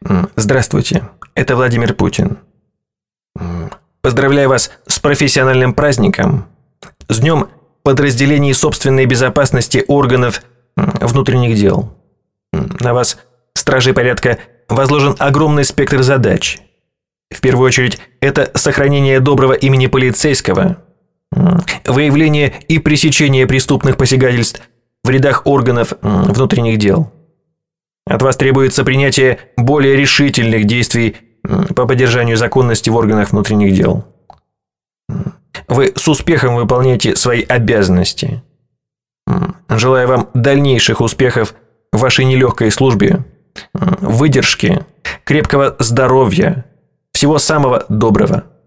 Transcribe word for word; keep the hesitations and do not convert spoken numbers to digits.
Здравствуйте, это Владимир Путин. Поздравляю вас с профессиональным праздником, с Днем подразделений собственной безопасности органов внутренних дел. На вас, стражей порядка, возложен огромный спектр задач. В первую очередь, это сохранение доброго имени полицейского, выявление и пресечение преступных посягательств в рядах органов внутренних дел. От вас требуется принятие более решительных действий по поддержанию законности в органах внутренних дел. Вы с успехом выполняете свои обязанности. Желаю вам дальнейших успехов в вашей нелегкой службе, выдержки, крепкого здоровья, всего самого доброго.